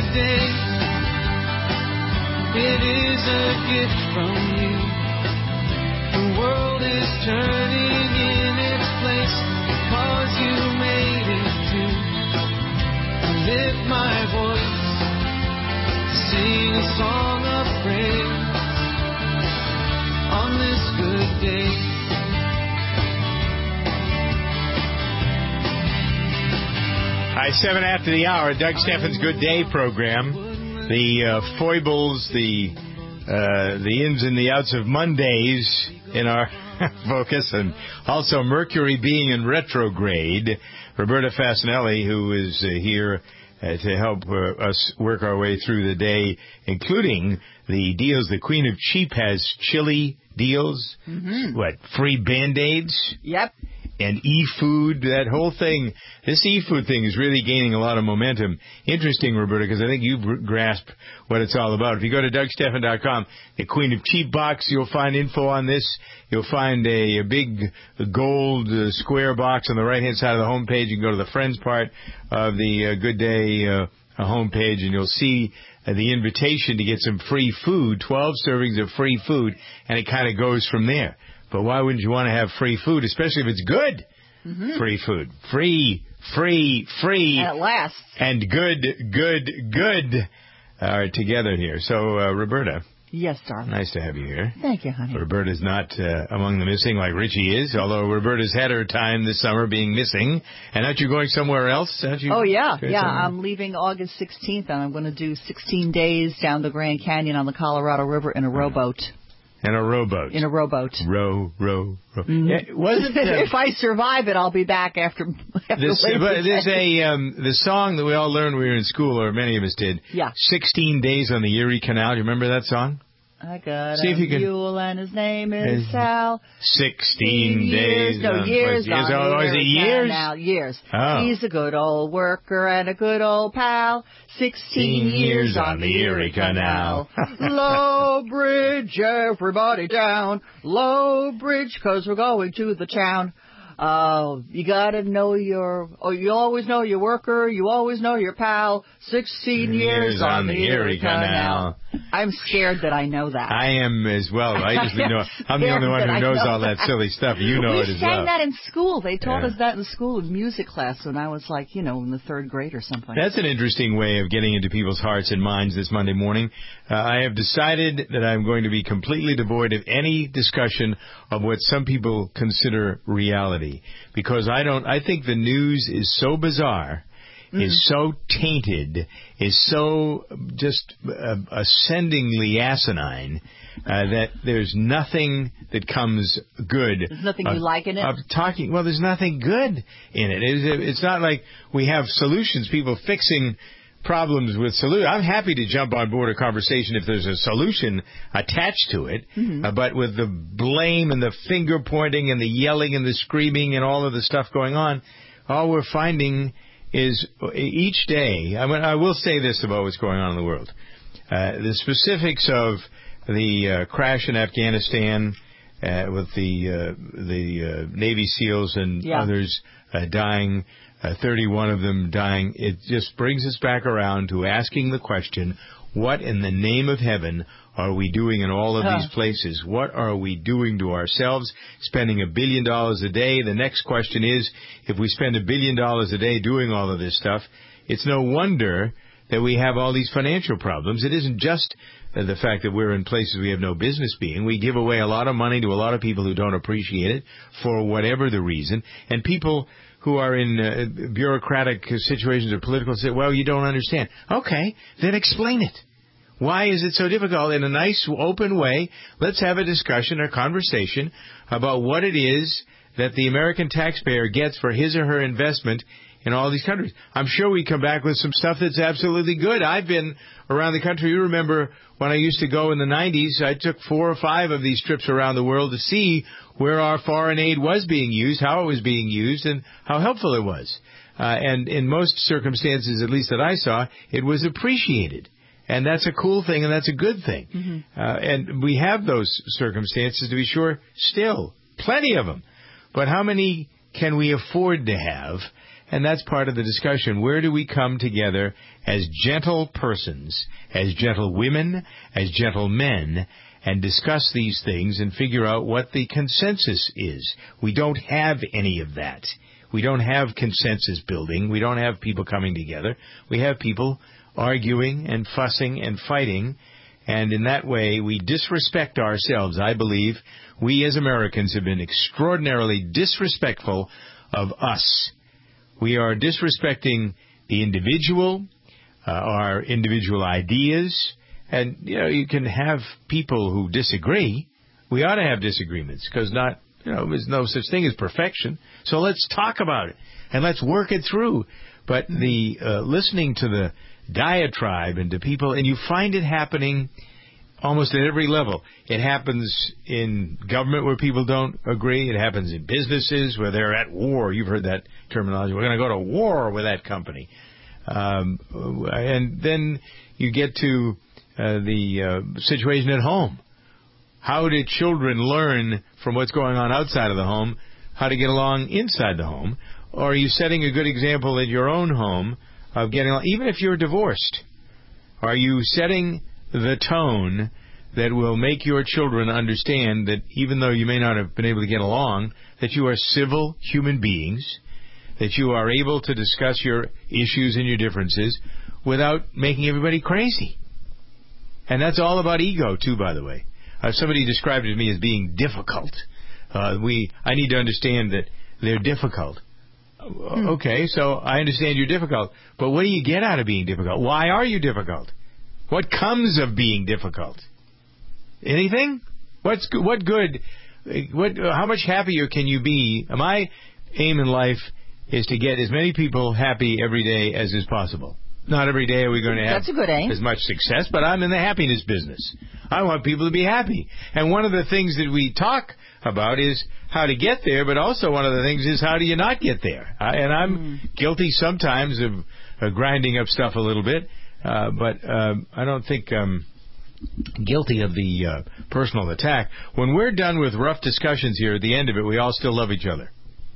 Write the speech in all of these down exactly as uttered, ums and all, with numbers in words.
day. It is a gift from you. The world is turning in its place because you made it to. I lift my voice, sing a song of praise on this good day. Hi, seven after the hour, Doug Steffens' Good Day program. The uh, foibles, the uh, the ins and the outs of Mondays in our focus, and also Mercury being in retrograde. Roberta Fasanelli, who is uh, here uh, to help uh, us work our way through the day, including the deals. The Queen of Cheap has chili deals. Mm-hmm. What, free Band-Aids? Yep. And e-food, that whole thing, this e-food thing is really gaining a lot of momentum. Interesting, Roberta, because I think you grasp what it's all about. If you go to Doug Stephan dot com, the Queen of Cheap box, you'll find info on this. You'll find a, a big gold uh, square box on the right-hand side of the homepage. You can go to the Friends part of the uh, Good Day uh, homepage, and you'll see uh, the invitation to get some free food, twelve servings of free food, and it kind of goes from there. But why wouldn't you want to have free food, especially if it's good? Mm-hmm. Free food. Free, free, free. At last. And good, good, good are together here. So, uh, Roberta. Yes, darling. Nice to have you here. Thank you, honey. Roberta's not uh, among the missing like Richie is, although Roberta's had her time this summer being missing. And aren't you going somewhere else? Aren't you oh, yeah. Yeah, somewhere? I'm leaving August sixteenth, and I'm going to do sixteen days down the Grand Canyon on the Colorado River in a rowboat. In a rowboat. In a rowboat. Row, row, row. Mm-hmm. Yeah, wasn't uh, if I survive it, I'll be back after. after this, but there's a um, the song that we all learned when we were in school, or many of us did. Yeah. Sixteen Days on the Erie Canal. Do you remember that song? I got See a if you can... mule and his name is is Sal. Sixteen years, days. No, on, years. years on oh, is it years? Canal, years. Oh. He's a good old worker and a good old pal. Sixteen years on the Erie Canal. Low bridge, everybody down. Low bridge, 'cause we're going to the town. Oh, you gotta know your, oh, you always know your worker, you always know your pal. Sixteen years, years on, on the Erie Canal. Canal. I'm scared that I know that. I am as well. I just know. I'm the only one who knows know all that silly stuff. You know we it as well. We sang that in school. They taught yeah. us that in school in music class when I was like, you know, in the third grade or something. That's an interesting way of getting into people's hearts and minds this Monday morning. Uh, I have decided that I'm going to be completely devoid of any discussion of what some people consider reality, because I don't. I think the news is so bizarre. Mm-hmm. Is so tainted, is so just uh, ascendingly asinine uh, that there's nothing that comes good. There's nothing of, you like in it? Of talking, well, there's nothing good in it. It's, it's not like we have solutions, people fixing problems with solutions. I'm happy to jump on board a conversation if there's a solution attached to it, mm-hmm. uh, but with the blame and the finger pointing and the yelling and the screaming and all of the stuff going on, all we're finding is each day, I mean, I will say this about what's going on in the world. Uh, the specifics of the uh, crash in Afghanistan uh, with the uh, the uh, Navy SEALs and yeah. others uh, dying, uh, thirty-one of them dying, it just brings us back around to asking the question, what in the name of heaven are we doing in all of huh. these places? What are we doing to ourselves? Spending a billion dollars a day. The next question is, if we spend a billion dollars a day doing all of this stuff, it's no wonder that we have all these financial problems. It isn't just uh, the fact that we're in places we have no business being. We give away a lot of money to a lot of people who don't appreciate it for whatever the reason. And people who are in uh, bureaucratic situations or political say, well, you don't understand. Okay, then explain it. Why is it so difficult? In a nice, open way, let's have a discussion or conversation about what it is that the American taxpayer gets for his or her investment in all these countries. I'm sure we come back with some stuff that's absolutely good. I've been around the country. You remember when I used to go in the nineties, I took four or five of these trips around the world to see where our foreign aid was being used, how it was being used, and how helpful it was. Uh, and in most circumstances, at least that I saw, it was appreciated. And that's a cool thing, and that's a good thing. Mm-hmm. Uh, and we have those circumstances, to be sure, still. Plenty of them. But how many can we afford to have? And that's part of the discussion. Where do we come together as gentle persons, as gentle women, as gentle men, and discuss these things and figure out what the consensus is? We don't have any of that. We don't have consensus building. We don't have people coming together. We have people arguing and fussing and fighting, and in that way we disrespect ourselves. I believe we as Americans have been extraordinarily disrespectful of us. We are disrespecting the individual, uh, our individual ideas, and, you know, you can have people who disagree. We ought to have disagreements, because not, you know, there's no such thing as perfection. So let's talk about it, and let's work it through. But the uh, listening to the diatribe and to people, and you find it happening almost at every level. It happens in government where people don't agree. It happens in businesses where they're at war. You've heard that terminology. We're going to go to war with that company. Um, and then you get to uh, the uh, situation at home. How do children learn from what's going on outside of the home how to get along inside the home? Or are you setting a good example at your own home of getting along, even if you're divorced? Are you setting the tone that will make your children understand that even though you may not have been able to get along, that you are civil human beings, that you are able to discuss your issues and your differences without making everybody crazy? And that's all about ego, too, by the way. Uh, somebody described it to me as being difficult. Uh, we, I need to understand that they're difficult. Hmm. Okay, so I understand you're difficult, but what do you get out of being difficult? Why are you difficult? What comes of being difficult? Anything? What's what good? What? How much happier can you be? My aim in life is to get as many people happy every day as is possible. Not every day are we going to have That's a good aim. as much success, but I'm in the happiness business. I want people to be happy. And one of the things that we talk about is how to get there, but also one of the things is how do you not get there? I, and I'm mm. guilty sometimes of uh, grinding up stuff a little bit, uh, but uh, I don't think I'm guilty of the uh, personal attack. When we're done with rough discussions here, at the end of it, we all still love each other.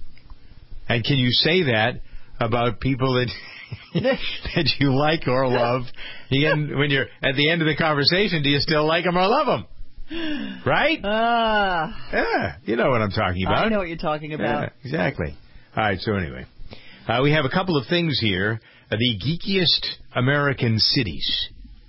And can you say that about people that... that you like or love? Again, when you're at the end of the conversation, do you still like them or love them? Right? Ah. Uh, yeah, you know what I'm talking about. I know what you're talking about. Yeah, exactly. All right, so anyway. Uh, we have a couple of things here. Uh, the geekiest American cities.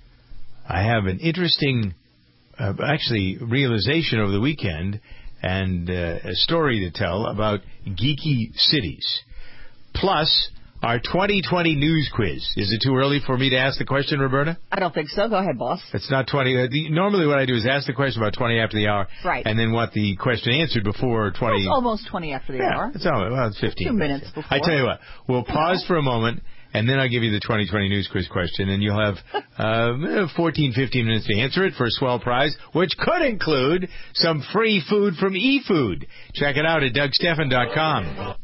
I have an interesting, uh, actually, realization over the weekend and uh, a story to tell about geeky cities. Plus... our twenty twenty news quiz. Is it too early for me to ask the question, Roberta? I don't think so. Go ahead, boss. It's not twenty. Uh, the, normally what I do is ask the question about twenty after the hour. Right. And then want the question answered before twenty. Well, it's almost twenty after the yeah, hour. It's almost, well, it's fifteen. Two minutes before. I tell you what, we'll pause for a moment, and then I'll give you the twenty twenty news quiz question, and you'll have uh, fourteen, fifteen minutes to answer it for a swell prize, which could include some free food from eFood. Check it out at Doug Stephan dot com.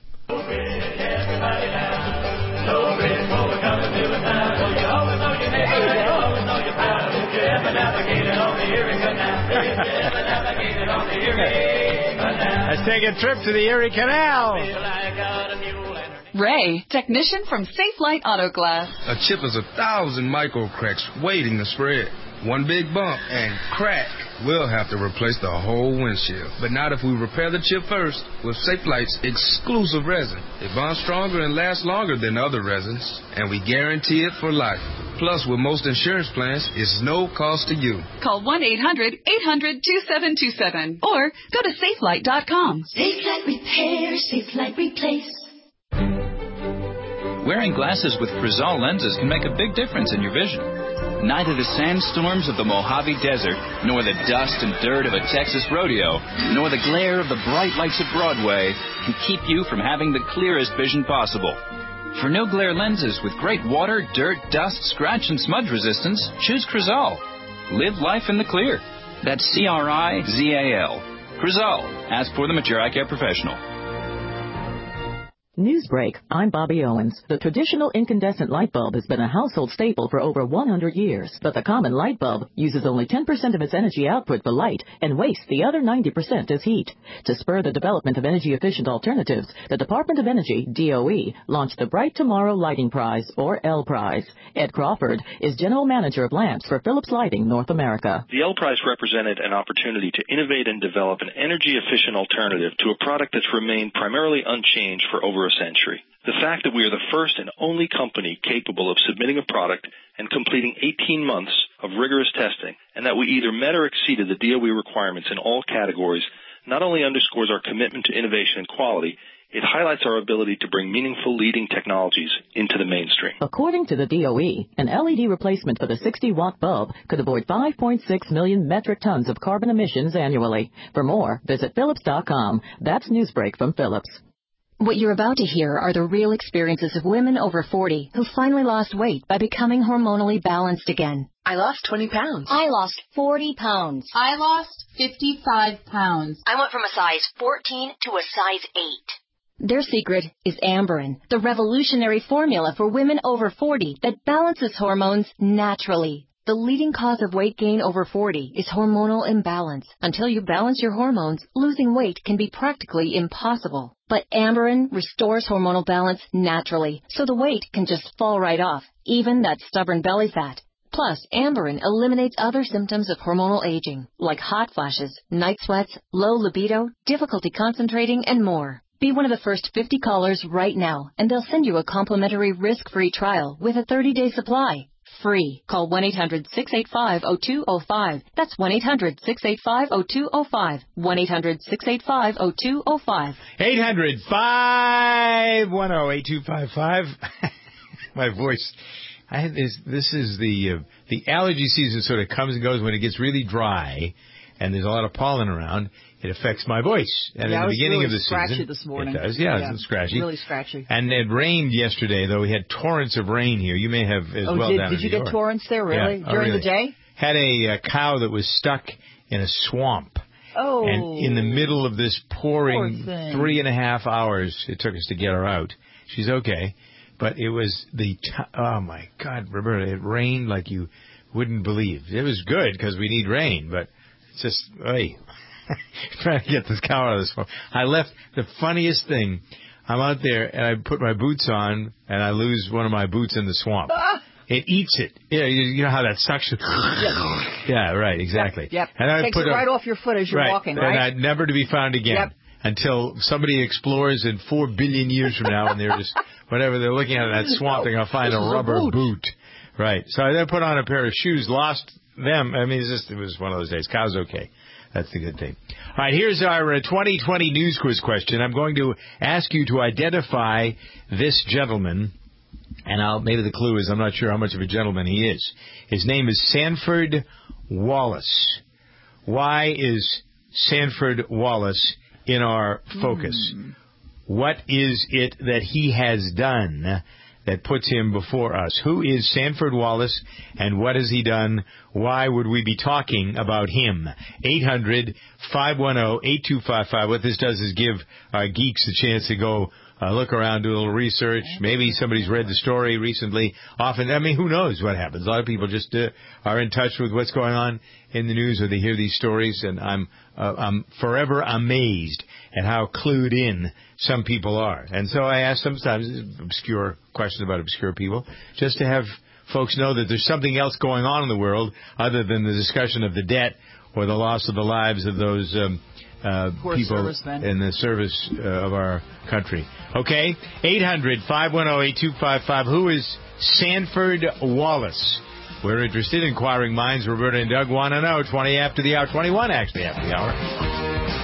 Let's take a trip to the Erie Canal. Ray, technician from Safe Light Auto Glass. A chip is a thousand micro cracks waiting to spread. One big bump and crack. We'll have to replace the whole windshield. But not if we repair the chip first with Safe Light's exclusive resin. It bonds stronger and lasts longer than other resins, and we guarantee it for life. Plus, with most insurance plans, it's no cost to you. Call one eight hundred eight hundred two seven two seven or go to safe light dot com. Safe Light Repair, Safe Light Replace. Wearing glasses with Crizal lenses can make a big difference in your vision. Neither the sandstorms of the Mojave Desert, nor the dust and dirt of a Texas rodeo, nor the glare of the bright lights of Broadway can keep you from having the clearest vision possible. For no-glare lenses with great water, dirt, dust, scratch, and smudge resistance, choose Crizal. Live life in the clear. That's C R I Z A L. Crizal. Ask for them at your eye care professional. Newsbreak, I'm Bobby Owens. The traditional incandescent light bulb has been a household staple for over one hundred years, but the common light bulb uses only ten percent of its energy output for light and wastes the other ninety percent as heat. To spur the development of energy-efficient alternatives, the Department of Energy, D O E, launched the Bright Tomorrow Lighting Prize, or L Prize. Ed Crawford is General Manager of Lamps for Philips Lighting North America. The L Prize represented an opportunity to innovate and develop an energy-efficient alternative to a product that's remained primarily unchanged for over a century. The fact that we are the first and only company capable of submitting a product and completing eighteen months of rigorous testing, and that we either met or exceeded the D O E requirements in all categories, not only underscores our commitment to innovation and quality, it highlights our ability to bring meaningful leading technologies into the mainstream. According to the D O E, an L E D replacement for the sixty watt bulb could avoid five point six million metric tons of carbon emissions annually. For more, visit Philips dot com. That's Newsbreak from Philips. What you're about to hear are the real experiences of women over forty who finally lost weight by becoming hormonally balanced again. I lost twenty pounds. I lost forty pounds. I lost fifty-five pounds. I went from a size fourteen to a size eight. Their secret is Amberen, the revolutionary formula for women over forty that balances hormones naturally. The leading cause of weight gain over forty is hormonal imbalance. Until you balance your hormones, losing weight can be practically impossible. But Amberen restores hormonal balance naturally, so the weight can just fall right off, even that stubborn belly fat. Plus, Amberen eliminates other symptoms of hormonal aging, like hot flashes, night sweats, low libido, difficulty concentrating, and more. Be one of the first fifty callers right now, and they'll send you a complimentary risk-free trial with a thirty day supply. Free. Call one eight hundred, six eight five, zero two zero five. That's one eight hundred, six eight five, zero two zero five. one eight hundred, six eight five, zero two zero five. eight hundred, five one zero, eight two five five. My voice. I had this, this is the, uh, the allergy season sort of comes and goes when it gets really dry and there's a lot of pollen around. It affects my voice. And yeah, at the beginning really of the scratchy season, this morning. it does. Yeah, yeah, it's scratchy. Really scratchy. And it rained yesterday, though. We had torrents of rain here. You may have as oh, well did, down did in you New get York. torrents there, really? Yeah. During oh, really? the day? Had a, a cow that was stuck in a swamp. Oh. And in the middle of this pouring three and a half hours, it took us to get her out. She's okay. But it was the, t- oh, my God, Roberta, it rained like you wouldn't believe. It was good because we need rain, but it's just, hey. Trying to get this cow out of the swamp. I left the funniest thing. I'm out there and I put my boots on and I lose one of my boots in the swamp. Ah! It eats it. Yeah, you, you know how that suction. Yes. Yeah, right, exactly. Yep. yep. And I Takes put it a, right off your foot as you're right, walking, right? And I never to be found again yep. until somebody explores in four billion years from now and they're just whatever they're looking at in that swamp, they're gonna find a rubber a boot. boot. Right. So I then put on a pair of shoes, lost them. I mean, it's just it was one of those days. Cow's okay. That's the good thing. All right, here's our uh, twenty twenty news quiz question. I'm going to ask you to identify this gentleman, and I'll, maybe the clue is I'm not sure how much of a gentleman he is. His name is Sanford Wallace. Why is Sanford Wallace in our focus? Mm. What is it that he has done that puts him before us? Who is Sanford Wallace, and what has he done? Why would we be talking about him? eight hundred, five one zero, eight two five five. What this does is give our geeks a chance to go uh, look around, do a little research. Maybe somebody's read the story recently. Often, I mean, who knows what happens? A lot of people just uh, are in touch with what's going on in the news, or they hear these stories, and I'm uh, I'm forever amazed at how clued in some people are. And so I ask sometimes obscure questions about obscure people, just to have folks know that there's something else going on in the world other than the discussion of the debt or the loss of the lives of those um, uh, people in the service uh, of our country. Okay? eight hundred, five one zero, eight two five five. Who is Sanford Wallace? We're interested. Inquiring minds, Roberta and Doug want to know. twenty after the hour. twenty-one actually after the hour.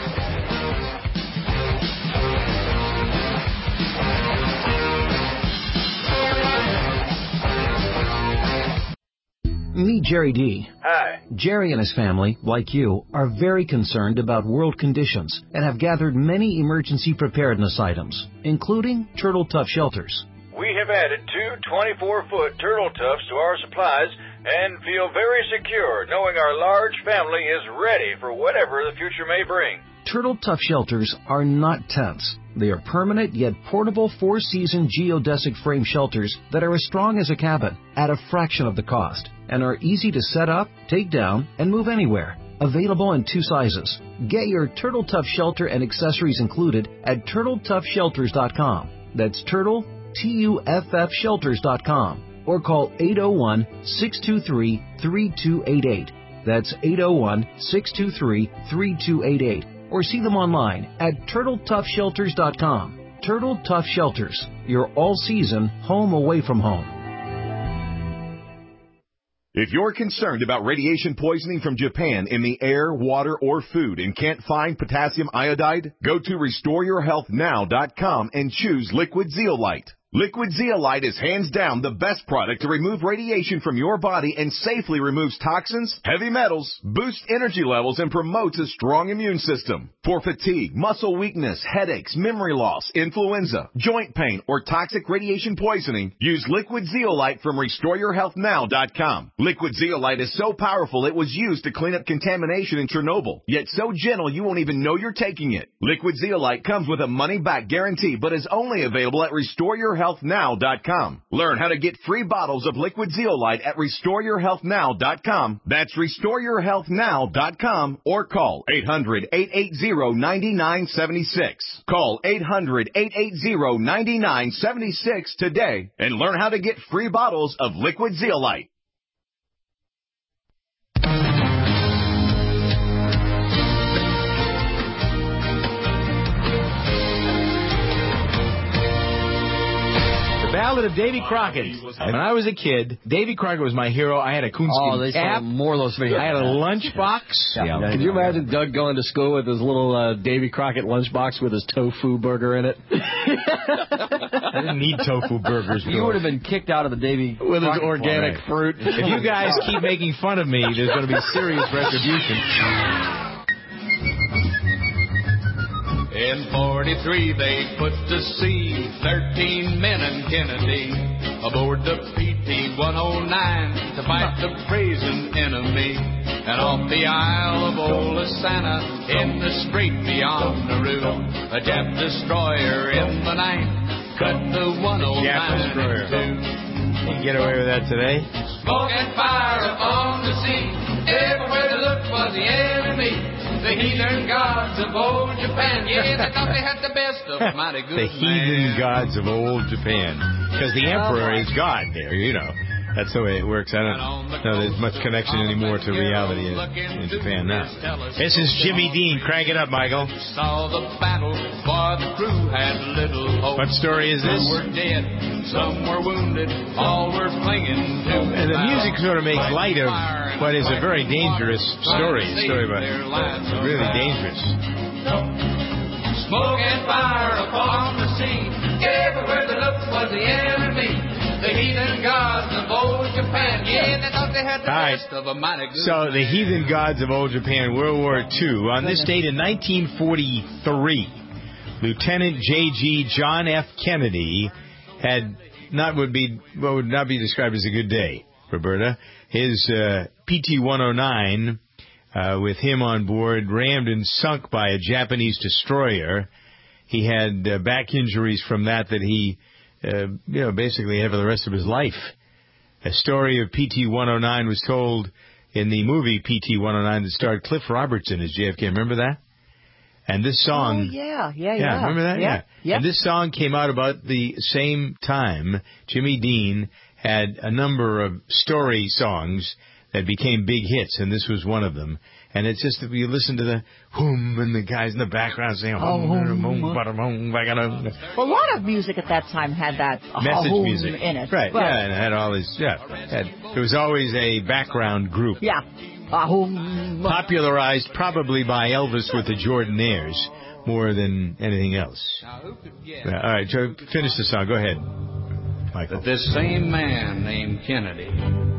Meet Jerry D. Hi. Jerry and his family, like you, are very concerned about world conditions and have gathered many emergency preparedness items, including Turtle Tough shelters. We have added two twenty-four foot Turtle Toughs to our supplies and feel very secure knowing our large family is ready for whatever the future may bring. Turtle Tough shelters are not tents. They are permanent yet portable four-season geodesic frame shelters that are as strong as a cabin at a fraction of the cost and are easy to set up, take down, and move anywhere. Available in two sizes. Get your Turtle Tough shelter and accessories included at turtle tough shelters dot com. That's Turtle, T U F F shelters dot com. Or call eight oh one, six two three, three two eight eight. That's eight oh one, six two three, three two eight eight. Or see them online at turtle tough shelters dot com. Turtle Tough Shelters, your all-season home away from home. If you're concerned about radiation poisoning from Japan in the air, water, or food and can't find potassium iodide, go to restore your health now dot com and choose Liquid Zeolite. Liquid Zeolite is hands down the best product to remove radiation from your body and safely removes toxins, heavy metals, boosts energy levels, and promotes a strong immune system. For fatigue, muscle weakness, headaches, memory loss, influenza, joint pain, or toxic radiation poisoning, use Liquid Zeolite from restore your health now dot com. Liquid Zeolite is so powerful it was used to clean up contamination in Chernobyl, yet so gentle you won't even know you're taking it. Liquid Zeolite comes with a money-back guarantee, but is only available at restore your health now dot com. Learn how to get free bottles of Liquid Zeolite at restore your health now dot com. That's restore your health now dot com or call eight hundred, eight eight zero, nine nine seven six. Call eight hundred, eight eight zero, nine nine seven six today and learn how to get free bottles of Liquid Zeolite. Ballad of Davy Crockett. When I was a kid, Davy Crockett was my hero. I had a coonskin Oh, they cap. sold more of those videos. I had a lunchbox. Yeah. Yeah. Could you imagine Doug going to school with his little uh, Davy Crockett lunchbox with his tofu burger in it? I didn't need tofu burgers. You would have been kicked out of the Davy with his Crockett organic Club. fruit. If you guys keep making fun of me, there's going to be serious retribution. In forty-three they put to sea thirteen men and Kennedy aboard the P T one oh nine to fight the brazen enemy. And off the Isle of Olasana in the strait beyond Nauru, a Jap destroyer in the night cut the one oh nine in two. You can get away with that today? Smoke and fire upon the sea, everywhere they looked was the enemy. The heathen gods of old Japan, yeah, they thought they had the best of mighty good The heathen man. gods of old Japan. Because the emperor is God there, you know. That's the way it works. I don't know there's much connection anymore to reality in, in Japan now. This is Jimmy Dean. Crank it up, Michael. Saw the battle, for the crew had little hope. What story is this? Some were dead, some were wounded, all were clinging to And the music sort of makes light of what is a very dangerous story. A story about really dangerous. Smoke and fire upon the sea, everywhere they looked was the enemy. The heathen gods of old Japan, yeah, they thought they had the All right. best of a mighty good So the heathen gods of old Japan, World War Two. On this date in nineteen forty-three, Lieutenant J G John F. Kennedy had not would be what would not be described as a good day, Roberta. His uh, P T one oh nine, uh, with him on board, rammed and sunk by a Japanese destroyer. He had uh, back injuries from that that he, uh, you know, basically had for the rest of his life. A story of P T one oh nine was told in the movie P T one oh nine that starred Cliff Robertson as J F K. Remember that? And this song... Oh, yeah, yeah, yeah. Yeah, remember that? Yeah. Yeah. yeah. And this song came out about the same time. Jimmy Dean had a number of story songs that became big hits, and this was one of them. And it's just that you listen to the whom and the guys in the background saying, oh, boom, boom, boom, Well, a lot of music at that time had that message ahum music in it. Right, But, yeah, and it had all these, yeah. Had, there was always a background group. Yeah. Ahum. Popularized probably by Elvis with the Jordanaires more than anything else. Yeah, all right, Joe, finish the song. Go ahead, Michael. That this same man named Kennedy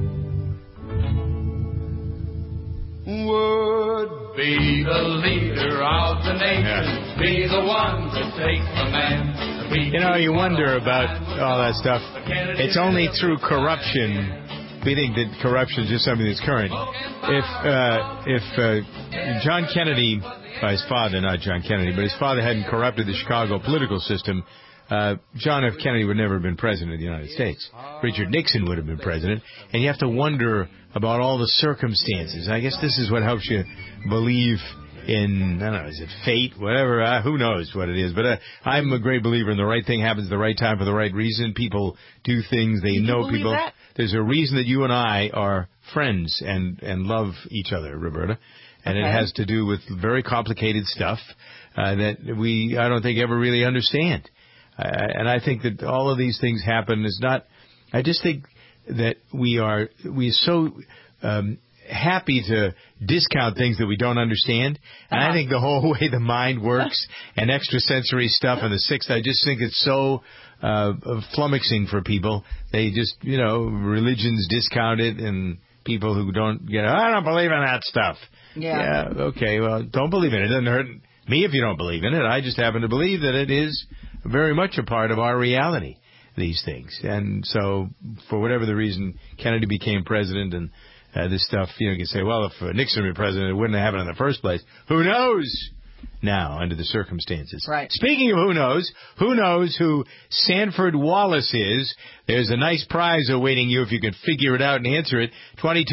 would be the leader of the nation, Yeah. be the one to take command. You know, you wonder about all that stuff. It's only through corruption we think that corruption is just something that's current. If uh, if uh, John Kennedy, uh, his father, not John Kennedy, but his father hadn't corrupted the Chicago political system, uh, John F. Kennedy would never have been president of the United States. Richard Nixon would have been president. And you have to wonder about all the circumstances. I guess this is what helps you believe in, I don't know, is it fate, whatever, uh, who knows what it is. But uh, I'm a great believer in the right thing happens at the right time for the right reason. People do things, they Did know you believe people. That? There's a reason that you and I are friends and, and love each other, Roberta. And okay. it has to do with very complicated stuff uh, that we, I don't think, ever really understand. Uh, and I think that all of these things happen is not, I just think that we are, we are so um, happy to discount things that we don't understand. And uh-huh. I think the whole way the mind works and extrasensory stuff and the sixth, I just think it's so uh, flummoxing for people. They just, you know, religions discount it and people who don't get, I don't believe in that stuff. Yeah. Yeah, okay, well, don't believe in it. It doesn't hurt me if you don't believe in it. I just happen to believe that it is very much a part of our reality, these things. And so, for whatever the reason, Kennedy became president and uh, this stuff, you know, you can say, well, if uh, Nixon were president, it wouldn't have happened in the first place. Who knows now, under the circumstances? Right. Speaking of who knows, who knows who Sanford Wallace is? There's a nice prize awaiting you if you can figure it out and answer it. twenty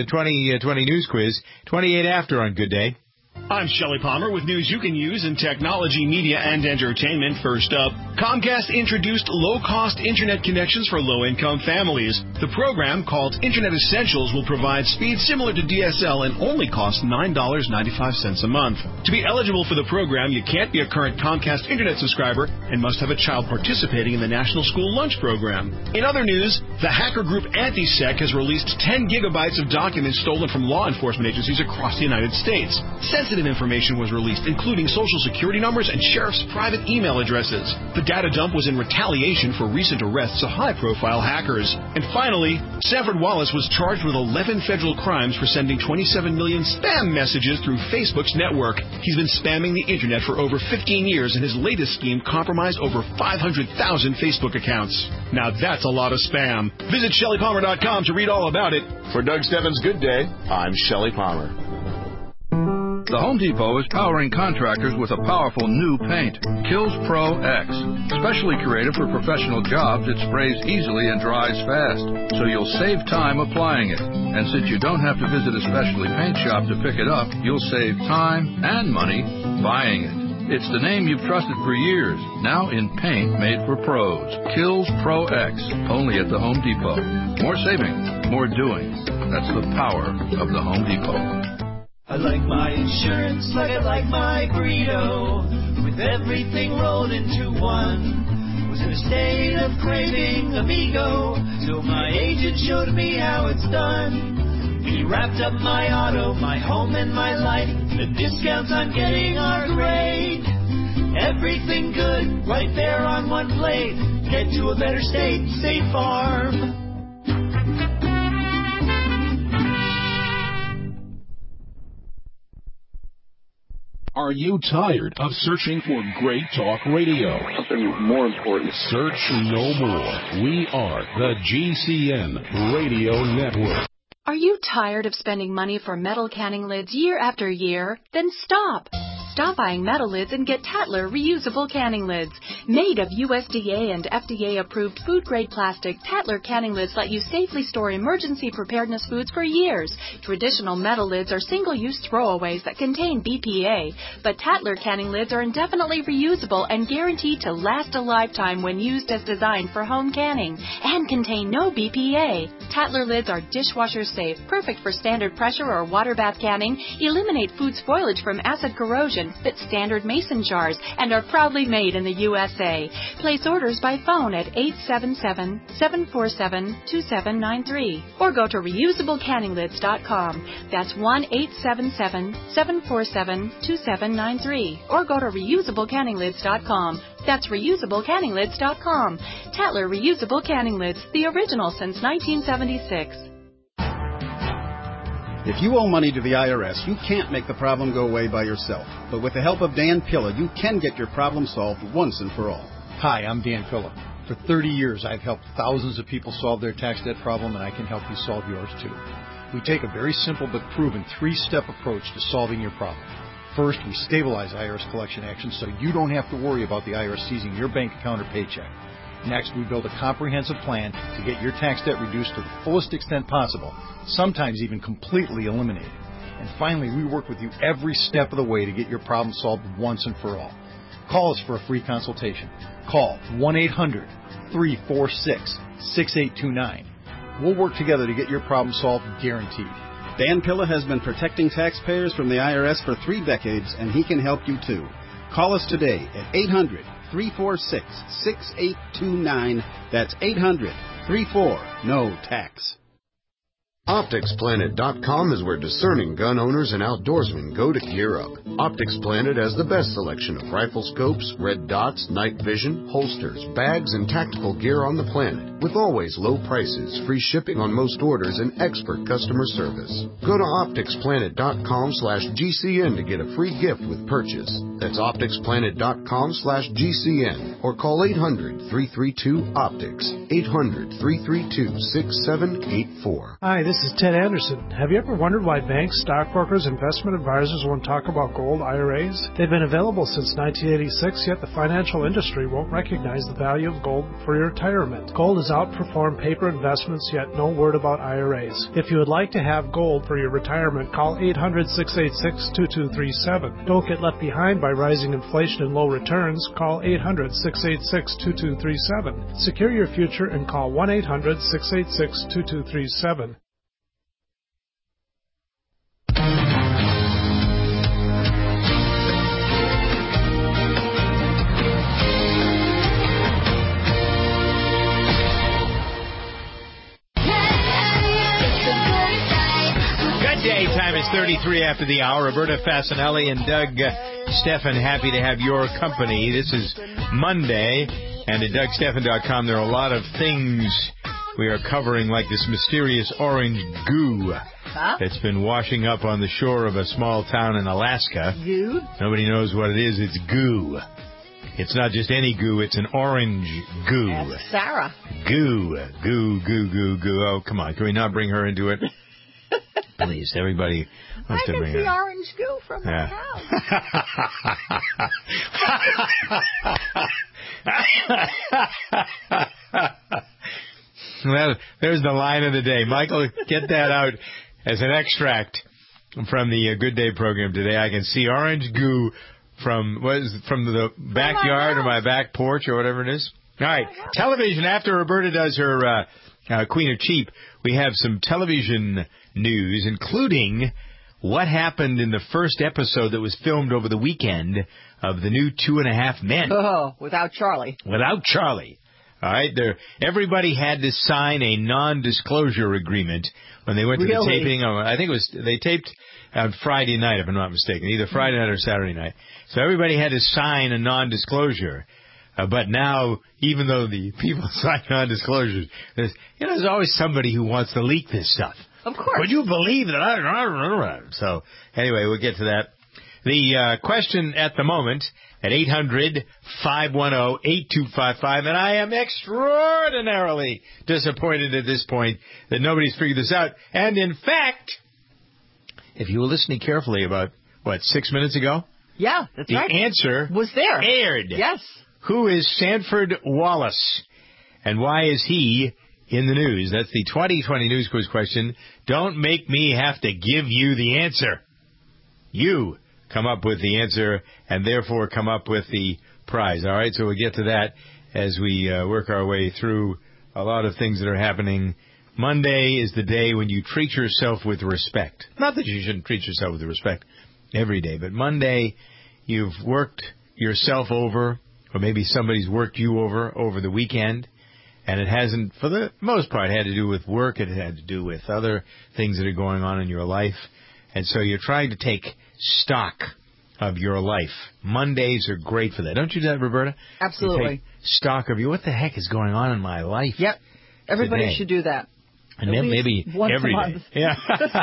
twenty News Quiz, twenty-eight after on Good Day. I'm Shelley Palmer with news you can use in technology, media, and entertainment. First up, Comcast introduced low-cost Internet connections for low-income families. The program, called Internet Essentials, will provide speeds similar to D S L and only cost nine dollars and ninety-five cents a month. To be eligible for the program, you can't be a current Comcast Internet subscriber and must have a child participating in the National School Lunch Program. In other news, the hacker group Antisec has released ten gigabytes of documents stolen from law enforcement agencies across the United States. Sensitive information was released, including social security numbers and sheriff's private email addresses. The data dump was in retaliation for recent arrests of high-profile hackers. And finally, Sanford Wallace was charged with eleven federal crimes for sending twenty-seven million spam messages through Facebook's network. He's been spamming the internet for over fifteen years, and his latest scheme compromised over five hundred thousand Facebook accounts. Now that's a lot of spam. Visit Shelley Palmer dot com to read all about it. For Doug Stebbins' Good Day, I'm Shelley Palmer. The Home Depot is powering contractors with a powerful new paint, Kills Pro X. Specially created for professional jobs, it sprays easily and dries fast, so you'll save time applying it. And since you don't have to visit a specialty paint shop to pick it up, you'll save time and money buying it. It's the name you've trusted for years, now in paint made for pros. Kills Pro X, only at the Home Depot. More saving, more doing. That's the power of the Home Depot. I like my insurance like I like my burrito, with everything rolled into one. Was in a state of craving Amigo, till my agent showed me how it's done. He wrapped up my auto, my home, and my life. The discounts I'm getting are great. Everything good, right there on one plate. Get to a better state, State Farm. Are you tired of searching for great talk radio? Something more important. Search no more. We are the G C N Radio Network. Are you tired of spending money for metal canning lids year after year? Then stop. Stop buying metal lids and get Tatler reusable canning lids. Made of U S D A and F D A-approved food-grade plastic, Tatler canning lids let you safely store emergency preparedness foods for years. Traditional metal lids are single-use throwaways that contain B P A, but Tatler canning lids are indefinitely reusable and guaranteed to last a lifetime when used as designed for home canning and contain no B P A. Tatler lids are dishwasher safe, perfect for standard pressure or water bath canning, eliminate food spoilage from acid corrosion, fit standard mason jars, and are proudly made in the U S A. Place orders by phone at eight seven seven, seven four seven, two seven nine three or go to reusable canning lids dot com. That's one eight seven seven, seven four seven, two seven nine three or go to reusable canning lids dot com. That's reusable canning lids dot com. Tatler Reusable Canning Lids, the original since nineteen seventy-six. If you owe money to the I R S, you can't make the problem go away by yourself. But with the help of Dan Pilla, you can get your problem solved once and for all. Hi, I'm Dan Pilla. For thirty years, I've helped thousands of people solve their tax debt problem, and I can help you solve yours too. We take a very simple but proven three-step approach to solving your problem. First, we stabilize I R S collection actions so you don't have to worry about the I R S seizing your bank account or paycheck. Next, we build a comprehensive plan to get your tax debt reduced to the fullest extent possible, sometimes even completely eliminated. And finally, we work with you every step of the way to get your problem solved once and for all. Call us for a free consultation. Call one eight hundred, three four six, six eight two nine. We'll work together to get your problem solved, guaranteed. Dan Pilla has been protecting taxpayers from the I R S for three decades, and he can help you too. Call us today at eight hundred, three four six, six eight two nine. That's eight hundred, three four, N O tax. Optics Planet dot com is where discerning gun owners and outdoorsmen go to gear up. Optics Planet has the best selection of rifle scopes, red dots, night vision, holsters, bags, and tactical gear on the planet, with always low prices, free shipping on most orders, and expert customer service. Go to Optics Planet dot com slash G C N to get a free gift with purchase. That's Optics Planet dot com slash G C N, or call eight hundred, three three two, OPTICS, eight hundred, three three two, six seven eight four. Hi, this is Ted Anderson. Have you ever wondered why banks, stockbrokers, investment advisors won't talk about gold I R As? They've been available since nineteen eighty-six, yet the financial industry won't recognize the value of gold for your retirement. Gold has outperformed paper investments, yet no word about I R As. If you would like to have gold for your retirement, call eight hundred, six eight six, two two three seven. Don't get left behind by rising inflation and low returns. Call eight hundred, six eight six, two two three seven. Secure your future and call one eight hundred, six eight six, two two three seven. Time is thirty-three after the hour. Roberta Fasanelli and Doug uh, Stephan, happy to have your company. This is Monday, and at Doug Stephan dot com there are a lot of things we are covering, like this mysterious orange goo huh? that's been washing up on the shore of a small town in Alaska. Goo? Nobody knows what it is. It's goo. It's not just any goo. It's an orange goo. Ask Sarah. Goo. Goo, goo, goo, goo. Oh, come on. Can we not bring her into it? Please, everybody wants I to bring can see her. orange goo from yeah. my house. Well, there's the line of the day. Michael, get that out as an extract from the uh, Good Day program today. I can see orange goo from what is it, from the backyard or my back porch or whatever it is. All right, television. After Roberta does her uh, uh, Queen of Cheap, we have some television news, including what happened in the first episode that was filmed over the weekend of the new Two and a Half Men. Oh, without Charlie. Without Charlie. All right, there. Everybody had to sign a non-disclosure agreement when they went to really? the taping. Of, I think it was they taped on Friday night, if I'm not mistaken, either Friday night or Saturday night. So everybody had to sign a non-disclosure. Uh, but now, even though the people sign non-disclosures, there's, you know, there's always somebody who wants to leak this stuff. Of course. Would you believe that? I, so, anyway, we'll get to that. The uh, question at the moment at eight hundred, five one zero, eight two five five, and I am extraordinarily disappointed at this point that nobody's figured this out. And, in fact, if you were listening carefully about, what, six minutes ago? Yeah, that's the right. The answer was there. Aired. Yes. Who is Sanford Wallace, and why is he in the news? That's the twenty twenty News Quiz question. Don't make me have to give you the answer. You come up with the answer, and therefore come up with the prize. All right, so we'll get to that as we uh, work our way through a lot of things that are happening. Monday is the day when you treat yourself with respect. Not that you shouldn't treat yourself with respect every day, but Monday you've worked yourself over, or maybe somebody's worked you over over the weekend, and it hasn't, for the most part, had to do with work. It had to do with other things that are going on in your life. And so you're trying to take stock of your life. Mondays are great for that. Don't you do that, Roberta? Absolutely. You take stock of you. What the heck is going on in my life? Yep. Everybody today? should do that. And At then maybe once every a month. day. Yeah.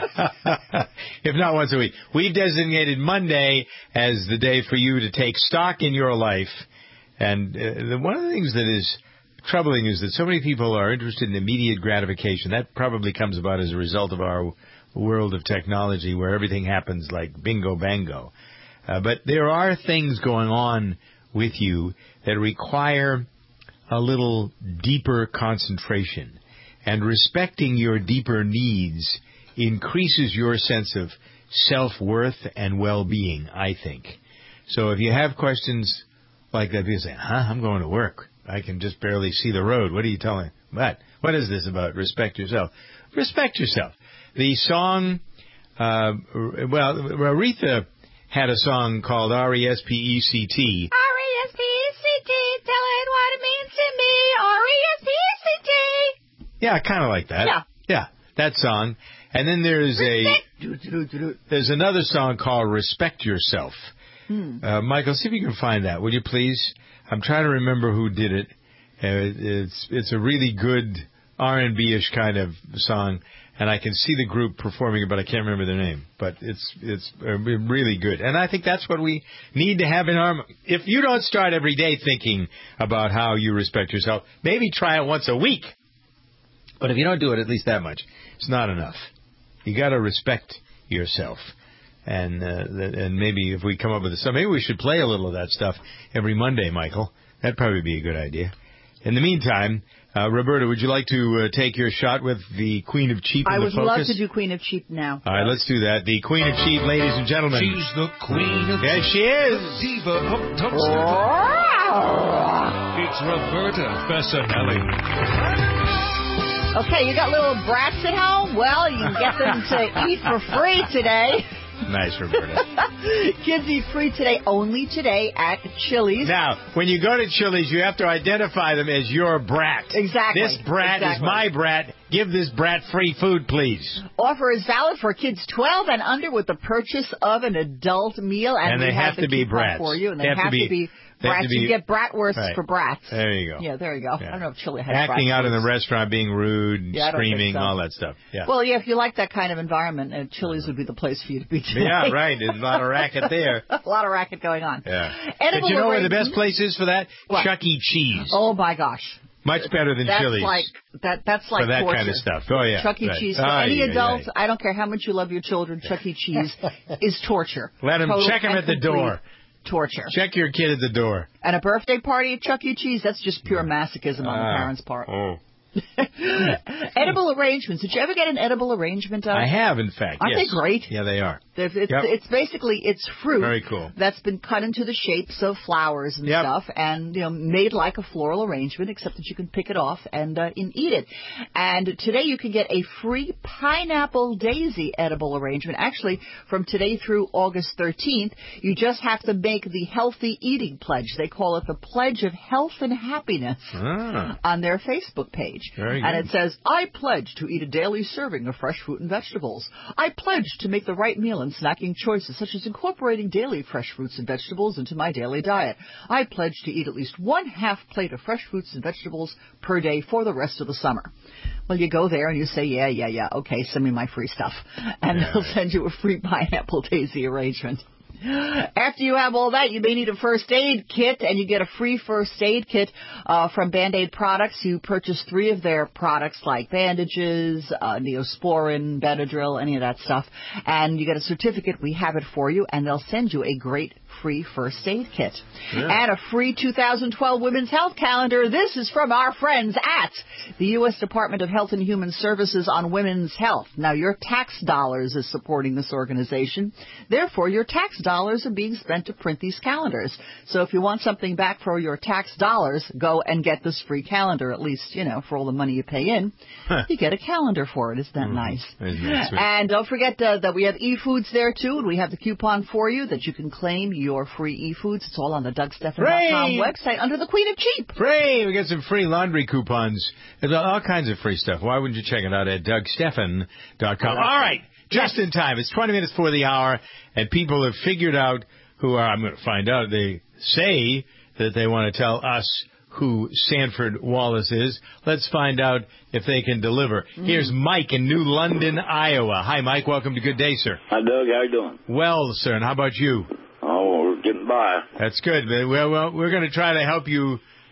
If not once a week. We've designated Monday as the day for you to take stock in your life. And uh, the, one of the things that is troubling is that so many people are interested in immediate gratification. That probably comes about as a result of our world of technology where everything happens like bingo bango. Uh, but there are things going on with you that require a little deeper concentration. And respecting your deeper needs increases your sense of self-worth and well-being, I think. So if you have questions like that, you say, huh, I'm going to work. I can just barely see the road. What are you telling? What? What is this about respect yourself? Respect yourself. The song, uh, well, Aretha had a song called R E S P E C T. R E S P E C T, tell it what it means to me. R E S P E C T. Yeah, kind of like that. Yeah. Yeah, that song. And then there's a, there's another song called Respect Yourself. Hmm. Uh, Michael, see if you can find that, would you please? I'm trying to remember who did it. Uh, it's it's a really good R and B-ish kind of song, and I can see the group performing it, but I can't remember their name. But it's it's uh, really good, and I think that's what we need to have in our. If you don't start every day thinking about how you respect yourself, maybe try it once a week. But if you don't do it at least that much, it's not enough. You got to respect yourself. And uh, and maybe if we come up with some, maybe we should play a little of that stuff every Monday, Michael. That'd probably be a good idea. In the meantime, uh, Roberta, would you like to uh, take your shot with the Queen of Cheap in I the would Focus? love to do Queen of Cheap now. All right, let's do that. The Queen of Cheap, ladies and gentlemen. She's the Queen of Yes, she is. The diva of Tuxton. It's Roberta Fessinelli. Okay, you got little brats at home? Well, you can get them to eat for free today. Nice, Roberta. Kids eat free today, only today at Chili's. Now, when you go to Chili's, you have to identify them as your brat. Exactly. This brat exactly. is my brat. Give this brat free food, please. Offer is valid for kids twelve and under with the purchase of an adult meal. And, And we they have the to be coupon brats. for you. And they, They have, have to to be- be, they have brats. to be- You get bratwursts Right. for brats. There you go. Yeah, there you go. Yeah. I don't know if Chili has Acting bratwursts. out in the restaurant, being rude, Yeah, I don't think screaming, so. all that stuff. Yeah. Well, yeah, if you like that kind of environment, uh, Chili's would be the place for you to be today. Yeah, right. There's a lot of racket there. A lot of racket going on. Yeah. Edible But you know where the arrangements- best place is for that? What? Chuck E. Cheese. Oh, my gosh. Much better than That's Chili's. like that. That's like for that torture. kind of stuff. Oh, yeah. Chuck E. right. Cheese for Aye, any aye, adult. aye. I don't care how much you love your children. Chuck E. Cheese is torture. Let 'em Total check 'em and at the complete door. Torture. Check your kid at the door. And a birthday party at Chuck E. Cheese, that's just pure masochism on the Ah. parents' part. Oh. Edible arrangements. Did you ever get an edible arrangement done? I have, in fact. Aren't yes. they great? Yeah, they are. It's, it's, Yep. it's basically, it's fruit. Very cool. That's been cut into the shapes of flowers and Yep. stuff and, you know, made like a floral arrangement, except that you can pick it off and, uh, and eat it. And today you can get a free pineapple daisy edible arrangement. Actually, from today through August thirteenth, you just have to make the healthy eating pledge. They call it the Pledge of Health and Happiness Ah. on their Facebook page. Very and good. it says, I pledge to eat a daily serving of fresh fruit and vegetables. I pledge to make the right meal and snacking choices, such as incorporating daily fresh fruits and vegetables into my daily diet. I pledge to eat at least one half plate of fresh fruits and vegetables per day for the rest of the summer. Well, you go there and you say, yeah, yeah, yeah, okay, send me my free stuff. And they'll send you a free pineapple daisy arrangement. After you have all that, you may need a first aid kit, and you get a free first aid kit uh, from Band-Aid Products. You purchase three of their products like bandages, uh, Neosporin, Benadryl, any of that stuff, and you get a certificate. We have it for you, and they'll send you a great free first aid kit. Yeah. And a free two thousand twelve Women's Health Calendar. This is from our friends at the U S Department of Health and Human Services on Women's Health. Now, your tax dollars is supporting this organization. Therefore, your tax dollars are being spent to print these calendars. So if you want something back for your tax dollars, go and get this free calendar, at least, you know, for all the money you pay in. Huh. You get a calendar for it. Isn't that Mm, nice? isn't that sweet? And don't forget uh, that we have eFoods there, too, and we have the coupon for you that you can claim your free eFoods. It's all on the Doug Stephan dot com Free! website under the Queen of Cheap. Free! We got some free laundry coupons. There's all kinds of free stuff. Why wouldn't you check it out at Doug Stephan dot com? All right. Just in time. It's twenty minutes before the hour, and people have figured out who are, I'm going to find out, they say that they want to tell us who Sanford Wallace is. Let's find out if they can deliver. Mm. Here's Mike in New London, Iowa. Hi, Mike. Welcome to Good Day, sir. Hi, Doug. How you doing? Well, sir, and how about you? Oh, we're getting by. That's good. Well, well we're going to try to help you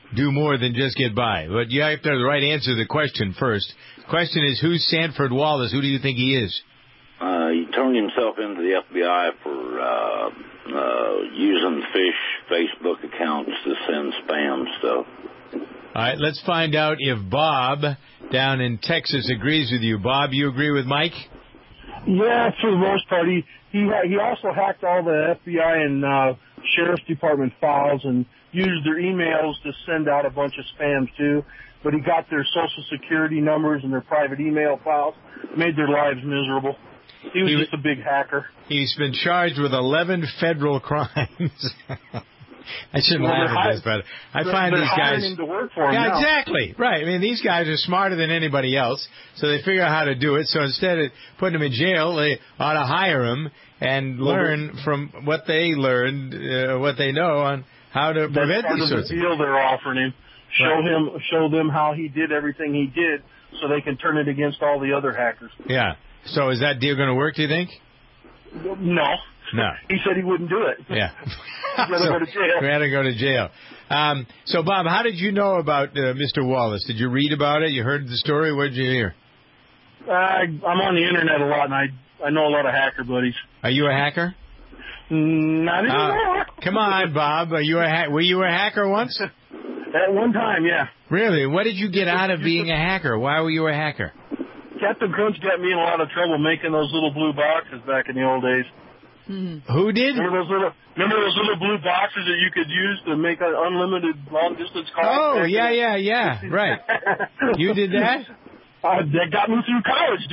do more than just get by. But you have to have the right answer to the question first. Question is, who's Sanford Wallace? Who do you think he is? Uh, he turned himself into the F B I for uh, uh, using fish Facebook accounts to send spam stuff. All right, let's find out if Bob down in Texas agrees with you. Bob, you agree with Mike? Yeah, for the most part. He he, he also hacked all the F B I and uh, Sheriff's Department files and used their emails to send out a bunch of spam, too. But he got their Social Security numbers and their private email files, made their lives miserable. He was he, just a big hacker. He's been charged with eleven federal crimes. I shouldn't well, laugh at this, but I find these guys. Him to work for him yeah, now. Exactly. Right. I mean, these guys are smarter than anybody else, so they figure out how to do it. So instead of putting them in jail, they ought to hire them and learn well, from what they learned, uh, what they know on how to prevent these sorts of things. Deal they're offering him. Show right. him, show them how he did everything he did, so they can turn it against all the other hackers. Yeah. So is that deal going to work? Do you think? No. No. He said he wouldn't do it. Yeah. He'd rather so, go to jail. Rather go to jail. Um, so, Bob, how did you know about uh, Mister Wallace? Did you read about it? You heard the story? What did you hear? Uh, I'm on the Internet a lot, and I I know a lot of hacker buddies. Are you a hacker? Not anymore. Uh, come on, Bob. Are you a ha- were you a hacker once? At one time, yeah. Really? What did you get out of being a hacker? Why were you a hacker? Captain Crunch got me in a lot of trouble making those little blue boxes back in the old days. Hmm. Who did? Remember those little, remember those little blue boxes that you could use to make an unlimited long-distance calls? Oh, yeah, yeah, yeah, right. You did that? Uh, that got me through college,